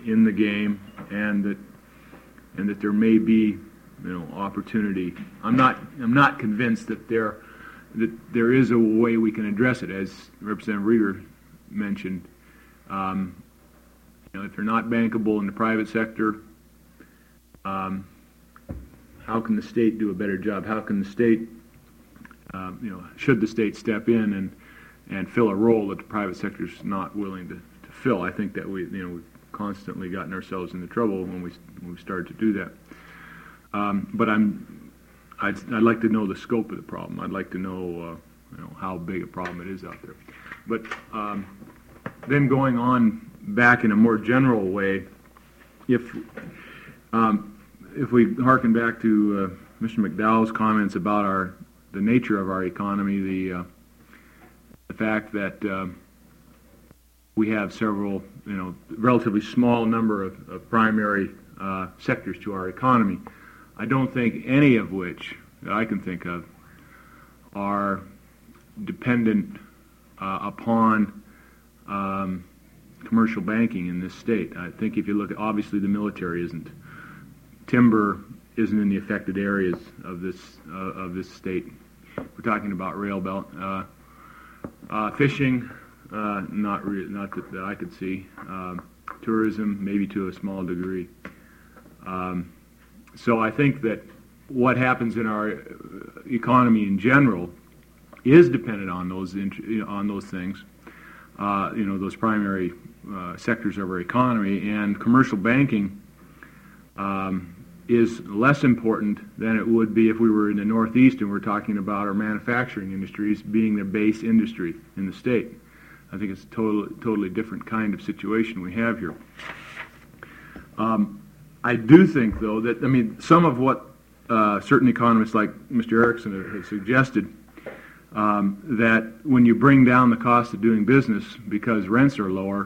in the game, and that there may be, opportunity. I'm not convinced that there is a way we can address it, as Representative Rieger mentioned. If they're not bankable in the private sector, how can the state do a better job? How can the state, should the state step in and fill a role that the private sector is not willing to fill? I think that we've constantly gotten ourselves into trouble when we started to do that. But I'd like to know the scope of the problem. I'd like to know, how big a problem it is out there. But then going on back in a more general way, if we harken back to Mr. McDowell's comments about the nature of our economy, the fact that we have several, relatively small number of primary sectors to our economy, I don't think any of which that I can think of are dependent upon commercial banking in this state. I think if you look at, obviously the military isn't. Timber isn't in the affected areas of this state. We're talking about rail belt. Fishing, not that I could see. Tourism, maybe to a small degree. So I think that what happens in our economy in general is dependent on those things. Those primary sectors of our economy, and commercial banking is less important than it would be if we were in the Northeast and we're talking about our manufacturing industries being the base industry in the state. I think it's a totally different kind of situation we have here. I do think, though, that, some of what certain economists like Mr. Erickson has suggested, that when you bring down the cost of doing business because rents are lower,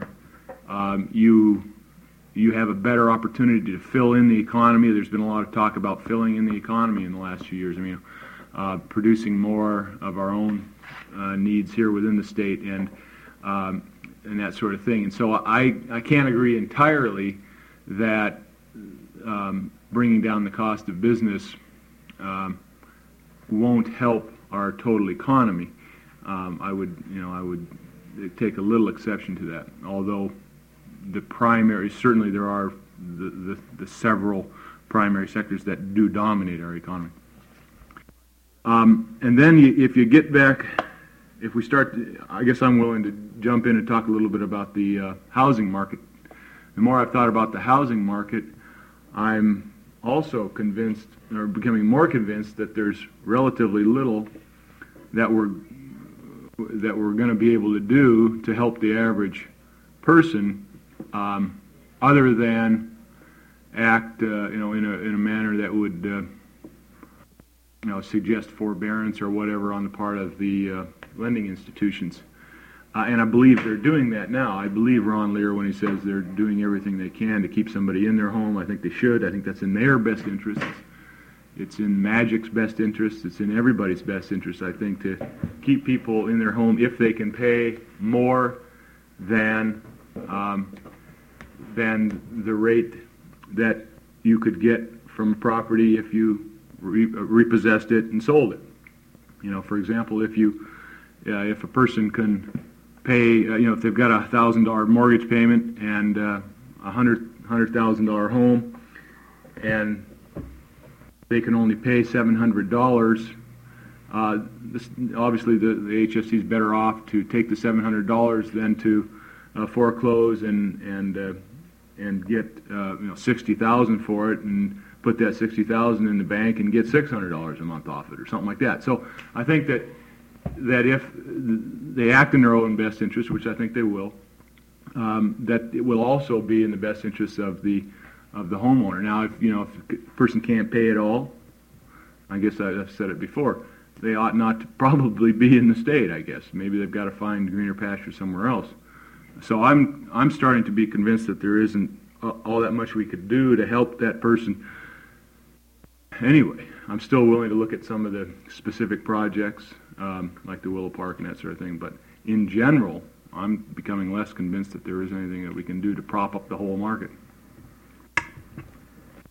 you have a better opportunity to fill in the economy. There's been a lot of talk about filling in the economy in the last few years. Producing more of our own needs here within the state and that sort of thing. And so I can't agree entirely that bringing down the cost of business won't help our total economy. I would take a little exception to that. Although certainly there are the several primary sectors that do dominate our economy. And then if you get back, if we start, I guess I'm willing to jump in and talk a little bit about the housing market. The more I've thought about the housing market, I'm also convinced, or becoming more convinced, that there's relatively little that we're going to be able to do to help the average person, other than act, in a manner that would, suggest forbearance or whatever on the part of the lending institutions. And I believe they're doing that now. I believe Ron Lear when he says they're doing everything they can to keep somebody in their home. I think they should. I think that's in their best interests. It's in Magic's best interest. It's in everybody's best interest, I think, to keep people in their home if they can pay more than the rate that you could get from a property if you repossessed it and sold it. For example, if a person can pay, if they've got a $1,000 mortgage payment and a $100,000 home, and they can only pay $700. Obviously, the HFC is better off to take the $700 than to foreclose and get $60,000 for it, and put that $60,000 in the bank and get $600 a month off it, or something like that. So I think that if they act in their own best interest, which I think they will, that it will also be in the best interest of the homeowner. Now, if a person can't pay it all, I guess I've said it before, they ought not to probably be in the state. I guess maybe they've got to find greener pasture somewhere else. So I'm starting to be convinced that there isn't all that much we could do to help that person. Anyway, I'm still willing to look at some of the specific projects, like the Willow Park and that sort of thing. But in general, I'm becoming less convinced that there is anything that we can do to prop up the whole market.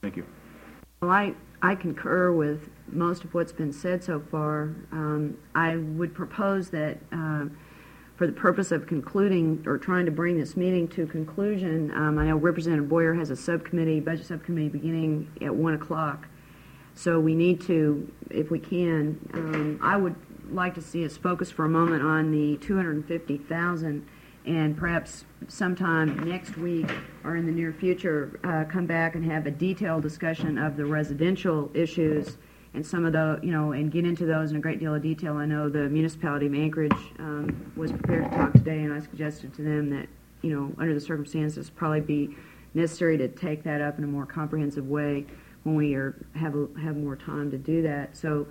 Thank you. Well, I concur with most of what's been said so far. I would propose that for the purpose of concluding or trying to bring this meeting to conclusion, I know Representative Boyer has a subcommittee, budget subcommittee, beginning at 1 o'clock. So we need to, if we can, I would like to see us focus for a moment on the $250,000 and perhaps sometime next week or in the near future come back and have a detailed discussion of the residential issues and some of the, and get into those in a great deal of detail. I know the municipality of Anchorage was prepared to talk today, and I suggested to them that, under the circumstances, probably be necessary to take that up in a more comprehensive way when we have more time to do that. So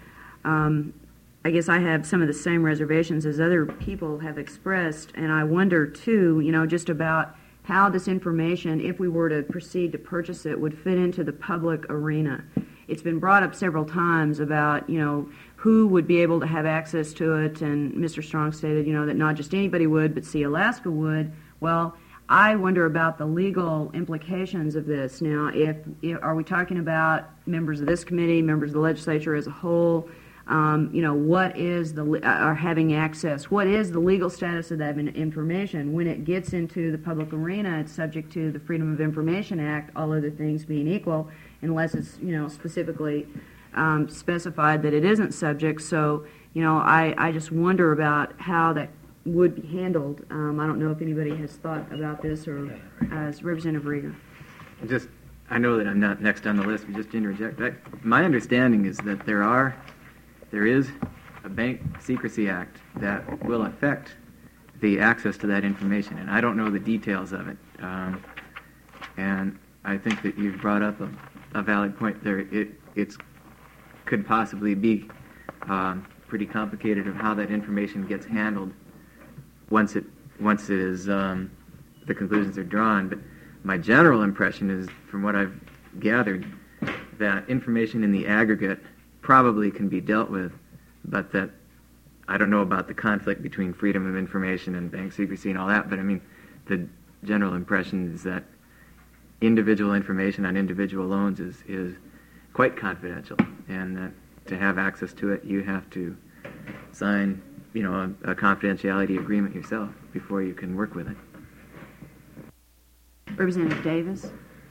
I guess I have some of the same reservations as other people have expressed, and I wonder, too, just about how this information, if we were to proceed to purchase it, would fit into the public arena. It's been brought up several times about, who would be able to have access to it, and Mr. Strong stated, that not just anybody would, but See Alaska would. Well, I wonder about the legal implications of this. Now, if are we talking about members of this committee, members of the legislature as a whole? What is are having access? What is the legal status of that information? When it gets into the public arena, it's subject to the Freedom of Information Act, all other things being equal, unless it's, specifically specified that it isn't subject. So, I just wonder about how that would be handled. I don't know if anybody has thought about this, or as Representative Rieger. I know that I'm not next on the list, but just to interject, my understanding is that there is a Bank Secrecy Act that will affect the access to that information, and I don't know the details of it. And I think that you've brought up a valid point there. It could possibly be pretty complicated of how that information gets handled once it is the conclusions are drawn. But my general impression is, from what I've gathered, that information in the aggregate probably can be dealt with, but that I don't know about the conflict between freedom of information and bank secrecy and all that, but I mean, the general impression is that individual information on individual loans is quite confidential, and that to have access to it, you have to sign, a confidentiality agreement yourself before you can work with it. Representative Davis.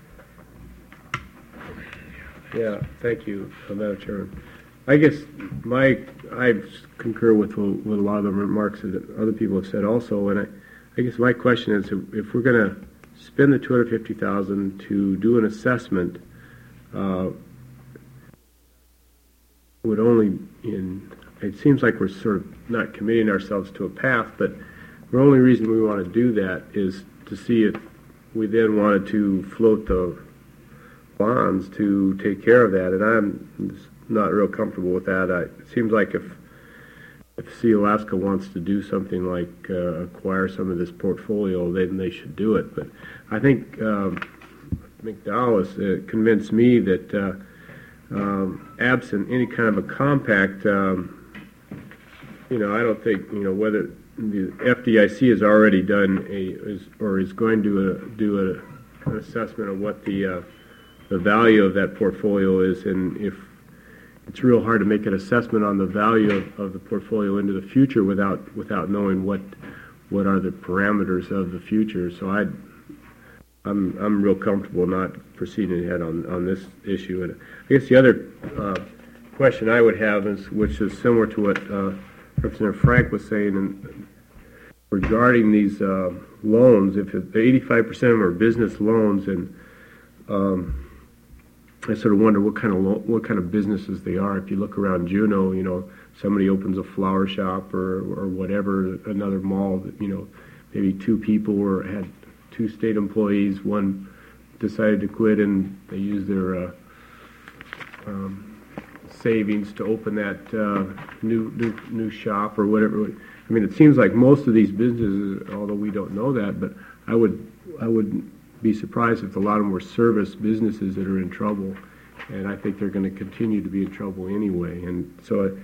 Yeah, thank you, Madam Chairman. I guess I concur with a lot of the remarks that other people have said also, and I guess my question is, if we're going to spend the $250,000 to do an assessment, it seems like we're sort of not committing ourselves to a path, but the only reason we want to do that is to see if we then wanted to float the bonds to take care of that, and I'm not real comfortable with that. It seems like if See Alaska wants to do something like acquire some of this portfolio, then they should do it. But I think McDowell has convinced me that absent any kind of a compact, I don't think, whether the FDIC has already done is going to do an assessment of what the value of that portfolio is, and if it's real hard to make an assessment on the value of the portfolio into the future without knowing what are the parameters of the future. So I'm real comfortable not proceeding ahead on this issue. And I guess the other question I would have which is similar to what Representative Frank was saying, regarding these loans. If 85% of them are business loans, and I sort of wonder what kind of businesses they are. If you look around Juneau, somebody opens a flower shop or whatever, another mall that, maybe two people had two state employees. One decided to quit, and they used their savings to open that new shop or whatever. I mean, it seems like most of these businesses, although we don't know that, but I would be surprised if a lot of them were service businesses that are in trouble, and I think they're going to continue to be in trouble anyway. And so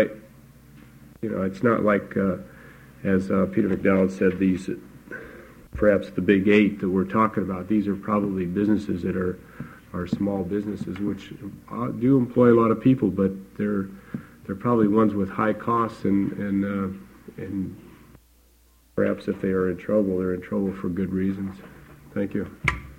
it's not like, as Peter McDowell said, these perhaps the big 8 that we're talking about, these are probably businesses that are small businesses, which do employ a lot of people, but they're probably ones with high costs, and perhaps if they are in trouble, they're in trouble for good reasons. Thank you.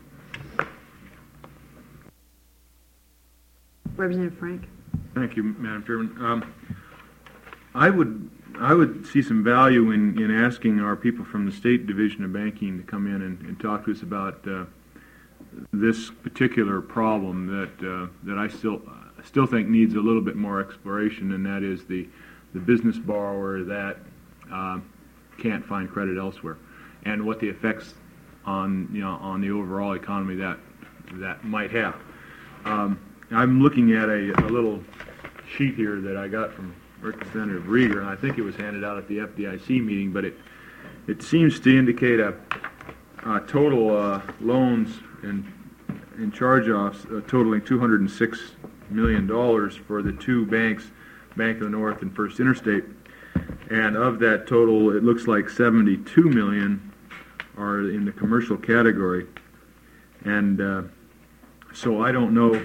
Representative Frank. Thank you, Madam Chairman. I would see some value in asking our people from the State Division of Banking to come in and talk to us about this particular problem that I still think needs a little bit more exploration, and that is the business borrower that can't find credit elsewhere, and what the effects on the overall economy that might have. I'm looking at a little sheet here that I got from Representative Rieger, and I think it was handed out at the FDIC meeting, but it seems to indicate a total loans and charge-offs totaling $206 million for the two banks, Bank of the North and First Interstate. And of that total, it looks like 72 million are in the commercial category. And so I don't know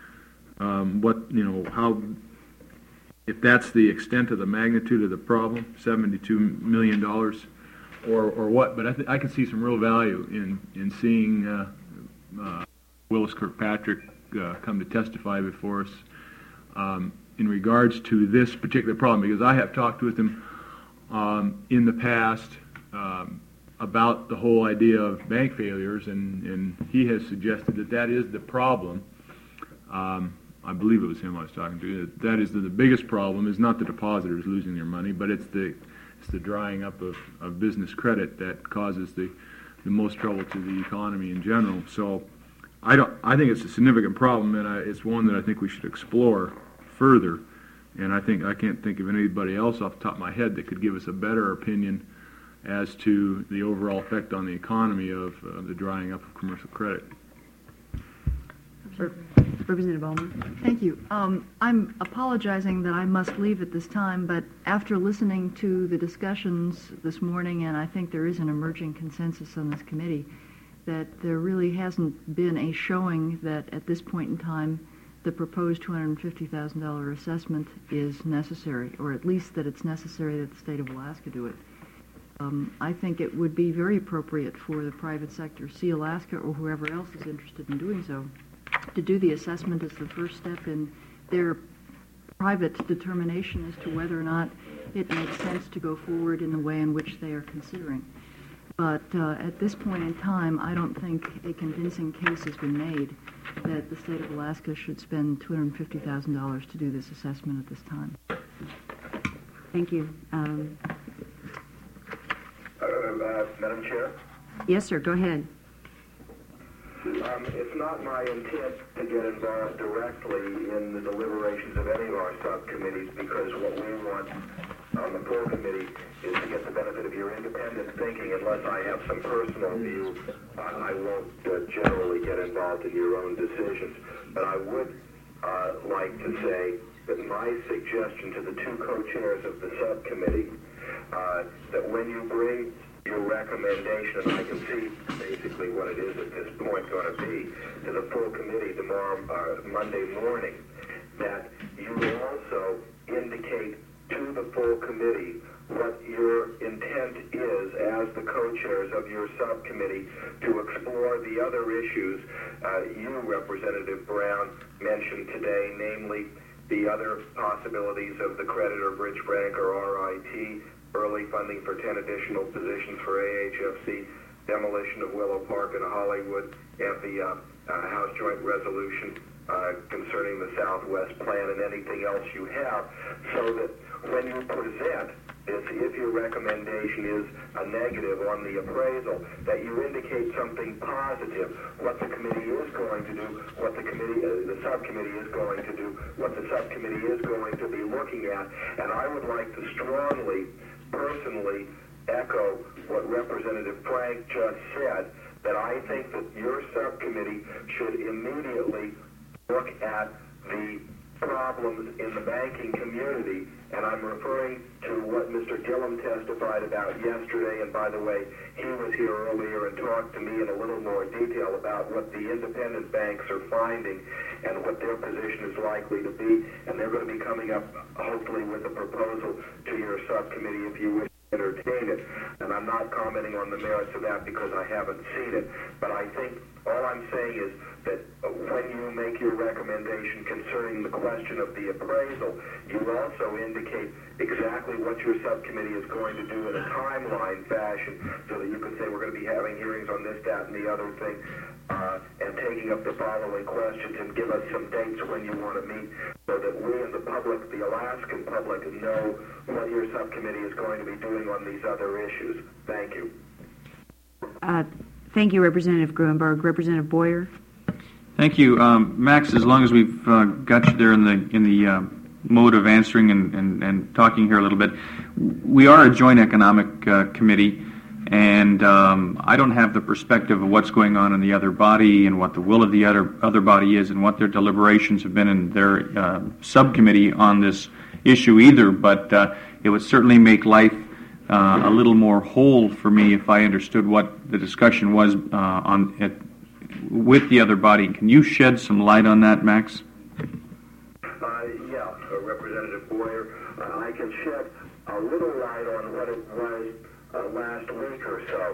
how, if that's the extent of the magnitude of the problem, $72 million, or what. But I can see some real value in seeing Willis Kirkpatrick come to testify before us in regards to this particular problem, because I have talked with him in the past about the whole idea of bank failures, and he has suggested that is the problem. I believe it was him I was talking to. That is the biggest problem is not the depositors losing their money, but it's the drying up of business credit that causes the most trouble to the economy in general. So I think it's a significant problem, and it's one that I think we should explore further. And I can't think of anybody else off the top of my head that could give us a better opinion as to the overall effect on the economy of the drying up of commercial credit. Representative Bowman. Thank you. I'm apologizing that I must leave at this time, but after listening to the discussions this morning, and I think there is an emerging consensus on this committee, that there really hasn't been a showing that at this point in time the proposed $250,000 assessment is necessary, or at least that it's necessary that the state of Alaska do it. I think it would be very appropriate for the private sector, Sea Alaska or whoever else is interested in doing so, to do the assessment as the first step in their private determination as to whether or not it makes sense to go forward in the way in which they are considering. But at this point in time, I don't think a convincing case has been made that the state of Alaska should spend $250,000 to do this assessment at this time. Thank you. Madam Chair? Yes, sir. Go ahead. It's not my intent to get involved directly in the deliberations of any of our subcommittees, because what we want on the full committee is to get the benefit of your independent thinking. Unless I have some personal view, I won't generally get involved in your own decisions. But I would like to say that my suggestion to the two co-chairs of the subcommittee, that when you bring your recommendation, and I can see basically what it is at this point going to be, to the full committee tomorrow, Monday morning, that you also indicate to the full committee what your intent is as the co-chairs of your subcommittee to explore the other issues you, Representative Brown, mentioned today, namely the other possibilities of the creditor bridge bank or RIT, early funding for 10 additional positions for AHFC, demolition of Willow Park and Hollywood, and the House Joint Resolution concerning the Southwest Plan, and anything else you have, so that when you present this, if your recommendation is a negative on the appraisal, that you indicate something positive, what the committee is going to do, what the committee, the subcommittee is going to do, what the subcommittee is going to be looking at. And I would like to strongly, personally, echo what Representative Frank just said, that I think that your subcommittee should immediately look at the problems in the banking community, and I'm referring to what Mr. Gillum testified about yesterday, and by the way, he was here earlier and talked to me in a little more detail about what the independent banks are finding and what their position is likely to be, and they're going to be coming up, hopefully, with a proposal to your subcommittee if you wish to entertain it. And I'm not commenting on the merits of that because I haven't seen it, but I think all I'm saying is that when you make your recommendation concerning the question of the appraisal, you also indicate exactly what your subcommittee is going to do in a timeline fashion so that you can say we're going to be having hearings on this, that, and the other thing, and taking up the following questions and give us some dates when you want to meet so that we and the public, the Alaskan public, know what your subcommittee is going to be doing on these other issues. Thank you. Thank you, Representative Gruenberg. Representative Boyer. Thank you, Max. As long as we've got you there in the mode of answering and talking here a little bit, we are a joint economic committee, and I don't have the perspective of what's going on in the other body and what the will of the other body is and what their deliberations have been in their subcommittee on this issue either. But it would certainly make life a little more whole for me if I understood what the discussion was with the other body. Can you shed some light on that, Max? Representative Boyer, I can shed a little light on what it was last week or so.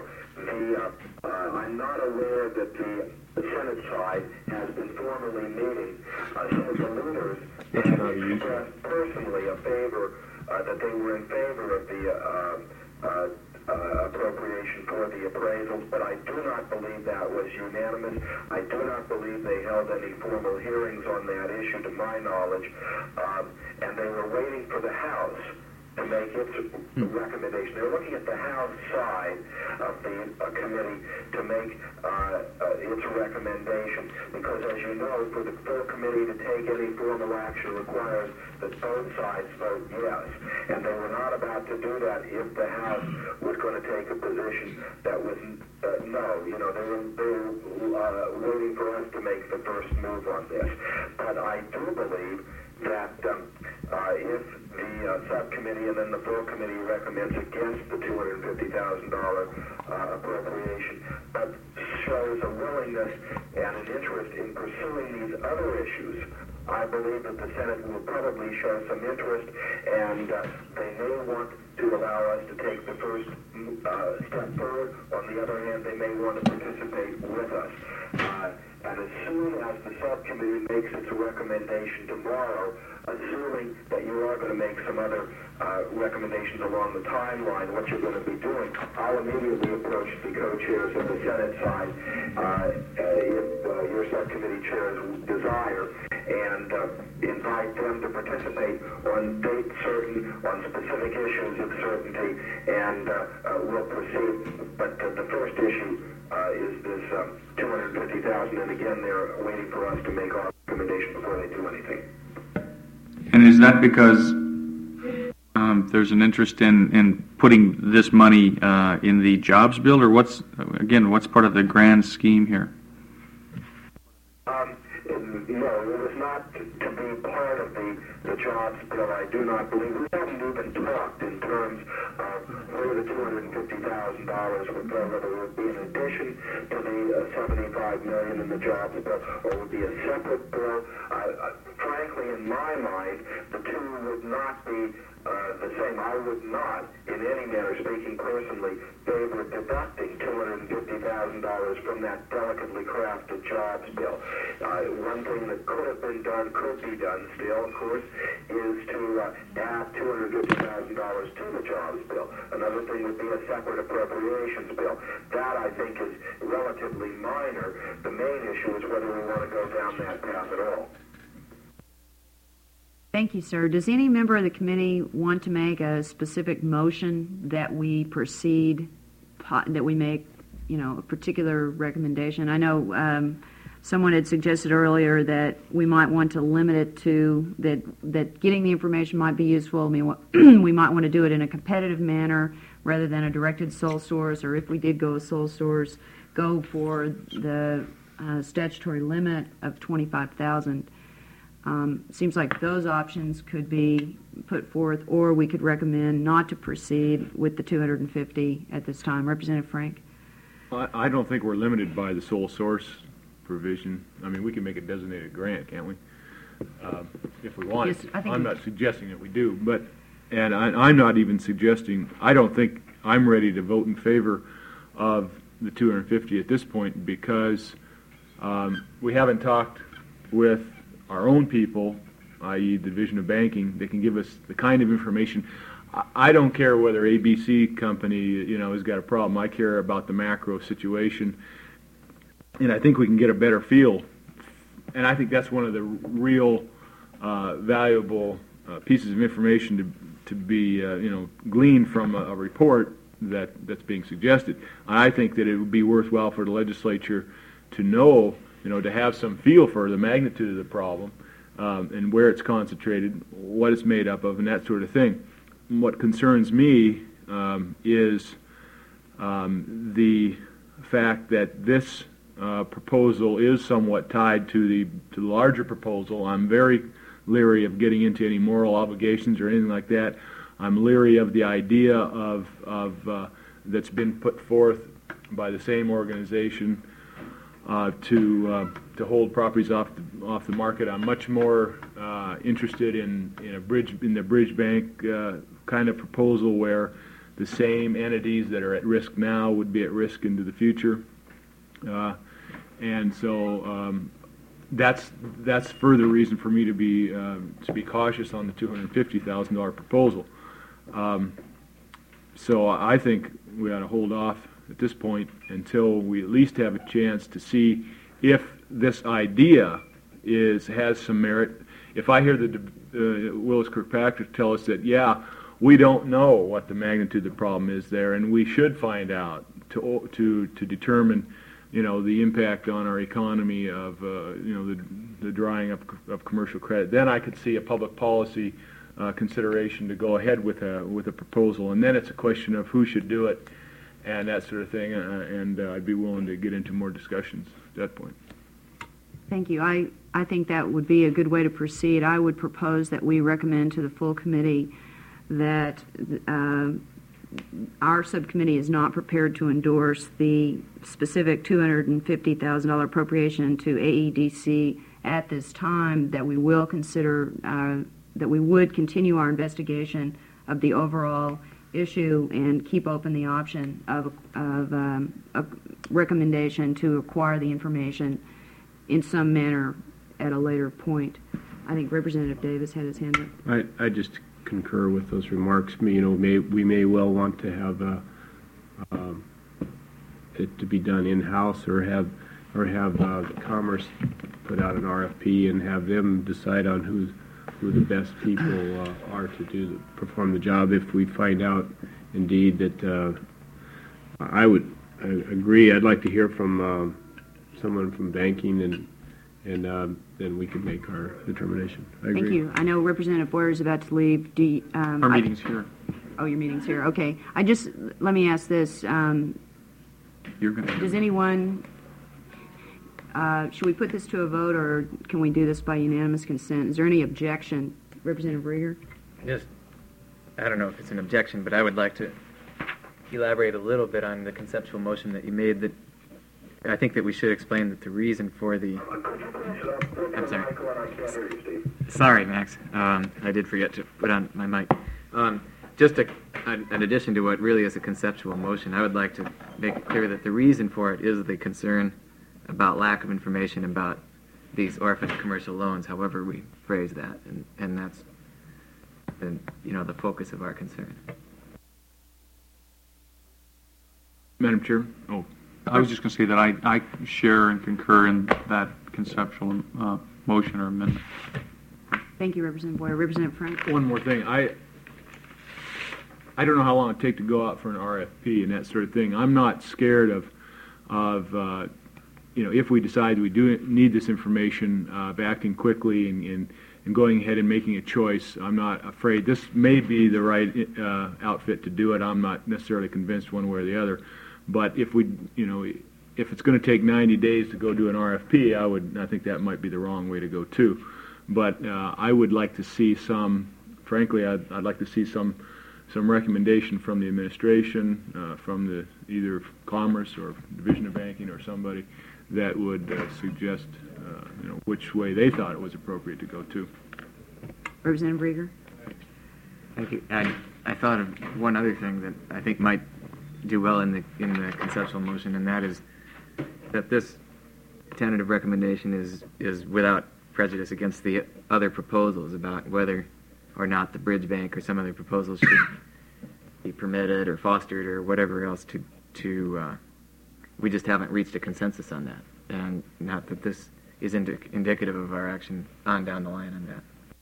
I'm not aware that the Senate side has been formally meeting. Some of the leaders have expressed personally that they were in favor of the appropriation for the appraisals, but I do not believe that was unanimous. I do not believe they held any formal hearings on that issue, to my knowledge, and they were waiting for the House to make its recommendation. They're looking at the House side of the committee to make its recommendation, because as you know, for the full committee to take any formal action requires that both sides vote yes, and they were not about to do that if the House was going to take a position that was no. You know, they were waiting for us to make the first move on this. But I do believe that if the subcommittee and then the full committee recommends against the $250,000 appropriation, but shows a willingness and an interest in pursuing these other issues, I believe that the Senate will probably show some interest, and they may want to allow us to take the first step forward. On the other hand, they may want to participate with us. And as soon as the subcommittee makes its recommendation tomorrow, assuming that you are going to make some other recommendations along the timeline, what you're going to be doing, I'll immediately approach the co-chairs of the Senate side, if your subcommittee chairs desire, and invite them to participate on date certain, on specific issues of certainty, and we'll proceed. But the first issue is this $250,000, and again, they're waiting for us to make our recommendation before they do anything. And is that because there's an interest in putting this money in the jobs bill, or what's part of the grand scheme here? No, it was not to be part of the jobs bill. I do not believe. We haven't even talked in terms of where the $250,000 would go, whether it would be in addition to the $75 million in the jobs bill, or would be a separate bill. Frankly, in my mind, the two would not be the same. I would not, in any manner, speaking personally, favor deducting $250,000 from that delicately crafted jobs bill. One thing that could be done still, of course, is to add $250,000 to the jobs bill. Another thing would be a separate appropriations bill. That, I think, is relatively minor. The main issue is whether we want to go down that path at all. Thank you, sir. Does any member of the committee want to make a specific motion that we proceed, that we make, a particular recommendation? I know someone had suggested earlier that we might want to limit it to that getting the information might be useful. I mean, we might want to do it in a competitive manner rather than a directed sole source, or if we did go with sole source, go for the statutory limit of $25,000. Seems like those options could be put forth, or we could recommend not to proceed with the 250 at this time. Representative Frank? I don't think we're limited by the sole source provision. I mean, we can make a designated grant, can't we? If we want Yes, it. I think I'm we- not suggesting that we do, but, and I'm not even suggesting, I don't think I'm ready to vote in favor of the 250 at this point because we haven't talked with our own people, i.e. the Division of Banking, that can give us the kind of information. I don't care whether ABC company, has got a problem. I care about the macro situation, and I think we can get a better feel. And I think that's one of the real valuable pieces of information to be, gleaned from a report that's being suggested. I think that it would be worthwhile for the legislature to know, to have some feel for the magnitude of the problem and where it's concentrated, what it's made up of, and that sort of thing. What concerns me is the fact that this proposal is somewhat tied to the larger proposal. I'm very leery of getting into any moral obligations or anything like that. I'm leery of the idea of that's been put forth by the same organization to hold properties off the market. I'm much more interested in the bridge bank kind of proposal where the same entities that are at risk now would be at risk into the future, and so that's further reason for me to be cautious on the $250,000 proposal. So I think we ought to hold off at this point until we at least have a chance to see if this idea has some merit. If I hear the Willis Kirkpatrick tell us that, we don't know what the magnitude of the problem is there, and we should find out to determine, the impact on our economy of, the drying up of commercial credit, then I could see a public policy consideration to go ahead with a proposal, and then it's a question of who should do it and that sort of thing, and I'd be willing to get into more discussions at that point. Thank you. I think that would be a good way to proceed. I would propose that we recommend to the full committee that our subcommittee is not prepared to endorse the specific $250,000 appropriation to AEDC at this time, that we will consider, that we would continue our investigation of the overall issue and keep open the option of a recommendation to acquire the information in some manner at a later point. I think Representative Davis had his hand up. I just concur with those remarks. We may well want to have it to be done in-house, or have Commerce put out an RFP and have them decide on who the best people are to perform the job. If we find out indeed that I agree. I'd like to hear from someone from banking, and then we could make our determination. I agree. Thank you. I know Representative Boyer is about to leave. Our meeting's here. Oh, your meeting's here. Okay. Let me ask this. You're going to. Does anyone, should we put this to a vote, or can we do this by unanimous consent? Is there any objection? Representative Rieger? I don't know if it's an objection, but I would like to elaborate a little bit on the conceptual motion that you made. That I think that we should explain that the reason for the... I'm sorry. Sorry, Max. I did forget to put on my mic. Just an addition to what really is a conceptual motion, I would like to make it clear that the reason for it is the concern about lack of information about these orphan commercial loans, however we phrase that, and that's the focus of our concern. Madam Chair? I was just going to say that I share and concur in that conceptual motion or amendment. Thank you, Representative Boyer. Representative Frank? One more thing. I don't know how long it'd take to go out for an RFP and that sort of thing. I'm not scared of if we decide we do need this information, of acting quickly and going ahead and making a choice. I'm not afraid. This may be the right outfit to do it. I'm not necessarily convinced one way or the other. But if if it's going to take 90 days to go do an RFP, I think that might be the wrong way to go too. But I would like to see some, frankly, I'd like to see some recommendation from the administration, from the either Commerce or Division of Banking or somebody that would suggest, which way they thought it was appropriate to go to. Representative Rieger? Thank you. I thought of one other thing that I think might do well in the conceptual motion, and that is that this tentative recommendation is without prejudice against the other proposals about whether or not the bridge bank or some other proposals should be permitted or fostered or whatever else we just haven't reached a consensus on that, and not that this is indicative of our action on down the line on that.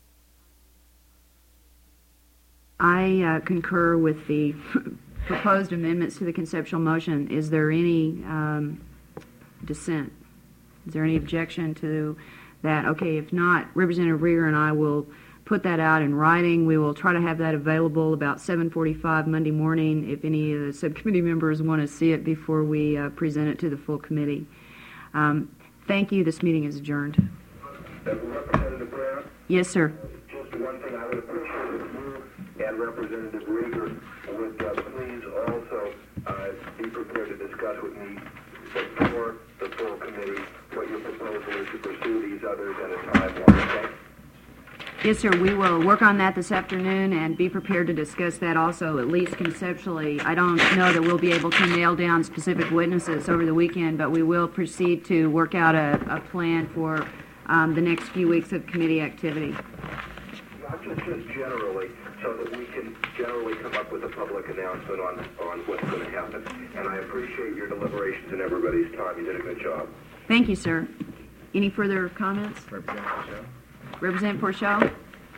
I concur with the proposed amendments to the conceptual motion. Is there any dissent? Is there any objection to that? Okay, if not, Representative Rieger and I will put that out in writing. We will try to have that available about 7:45 Monday morning if any of the subcommittee members want to see it before we present it to the full committee. Thank you. This meeting is adjourned. Representative Brown? Yes, sir. Just one thing I would appreciate if you and Representative Rieger would please also be prepared to discuss with me before the full committee what your proposal is to pursue these others at a timeline, okay? Yes, sir. We will work on that this afternoon and be prepared to discuss that also, at least conceptually. I don't know that we'll be able to nail down specific witnesses over the weekend, but we will proceed to work out a plan for the next few weeks of committee activity. Not just generally, so that we can generally come up with a public announcement on what's going to happen. And I appreciate your deliberations and everybody's time. You did a good job. Thank you, sir. Any further comments? Representative Porchel?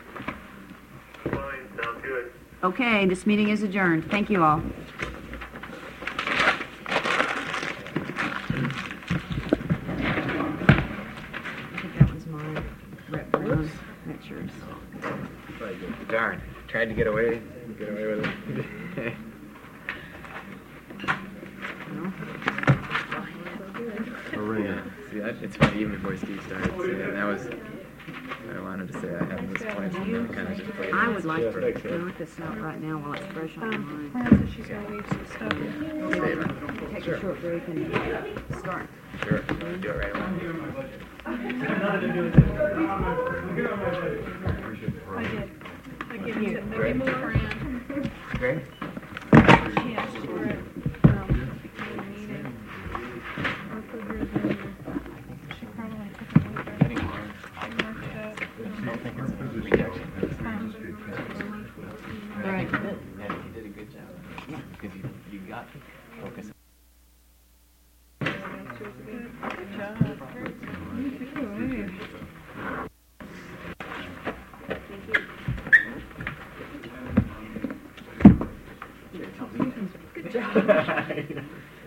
Fine, sounds good. Okay, this meeting is adjourned. Thank you all. I think that was mine. Rep Brown. That's yours. Darn, tried to get away with it. See, it's funny, even before Steve started, that was what I wanted to say. I had this point, and kind of just played. I would like to knock this out right now while it's fresh on my mind. Francis, she's going to leave some stuff. Take a short break and start. Sure, do it right away. I did. I gave it to Fran. Great. She asked for it. Before the meeting. I'll put hers in there. She probably took it with her. She marked it up. All right. Yeah, you did a good job. Because you got focus. Good job. Good job.